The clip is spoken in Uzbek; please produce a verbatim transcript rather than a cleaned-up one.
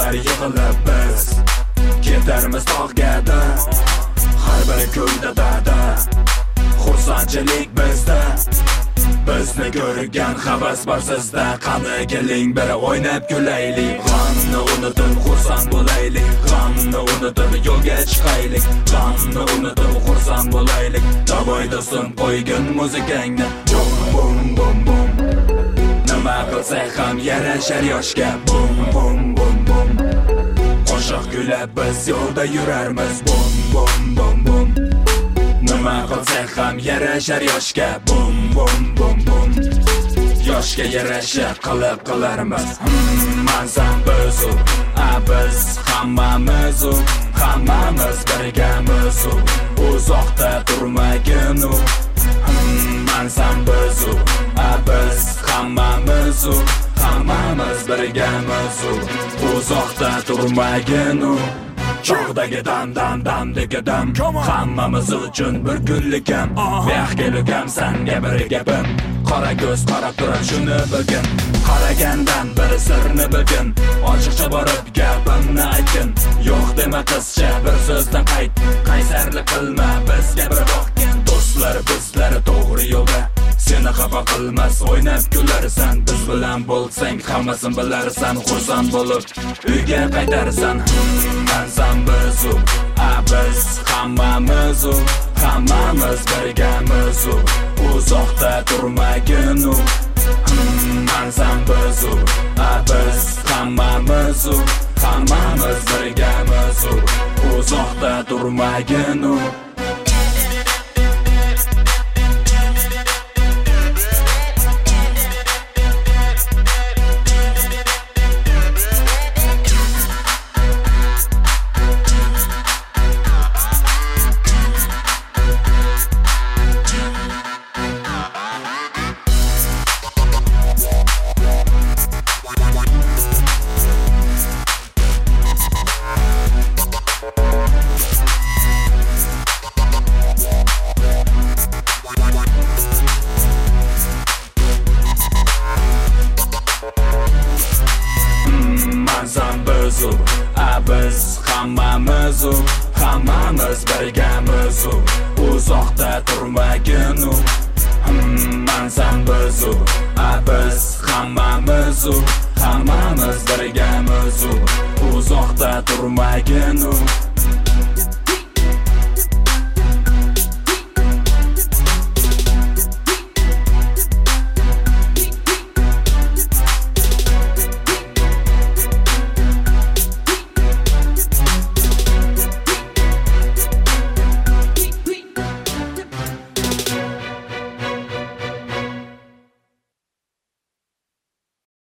kelar yig'ilib biz ketarmiz tog'ga-da, har bir ko'yda dada xursandchilik bizda. Bizni ko'rgan havas bor sizda, qani keling bir o'ynab kulaylik. G'amni unutib xursand bo'laylik, g'amni unutib yo'lga chiqaylik, g'amni unutib xursand bo'laylik. Tavoy do'stim qo'ygin muzikangni, bum bum bum bum. Nima qilsak ham yarashar yoshga, bum bum bum bum. Qo'shiq kuylab biz yo'lda yurarmiz, bum bum bum bum. Nima qilsak ham yarashar yoshga, bum bum bum bum. Yoshga yarasha qilib qilarmiz, mansan biz u, a biz hammamiz u, hammamiz birgamiz u, uzoqda turmagin u. Mansan biz u, a biz hammamiz u, hammamiz birgamiz u, uzoqda turmagin u. Chog'dagi dam dam damdagi dam, hammamiz uchun bir kunlik ham. Bex kelugam sanga bir gapim, qora ko'z qarab turib shuni bilgin. Qaragandan bir sirni bilgin, ochiqcha borib gapimni aytgin. Yo'q dema qizcha bir so'zdan qayt, qaysarlik qilma bizga bir boqgin. Do'stlar bizlar to'g'ri yo'lda, seni xafa qilmas o'ynab kularsan. Biz bilan bo'lsang hammasini bilarsan, xursand bo'lib uyga qaytarsan. Mansan biz u, a biz hammamiz u, hammamiz birgamiz u, uzoqda turmagin u. Mansan biz u, a biz hammamiz u, hammamiz birgamiz u, uzoqda turmagin u. Mansan biz u, a biz hammamiz u, hammamiz birgamiz u, uzoqda turmagin u. Mansan biz u, a biz hammamiz u, hammamiz birgamiz u, uzoqda turmagin u.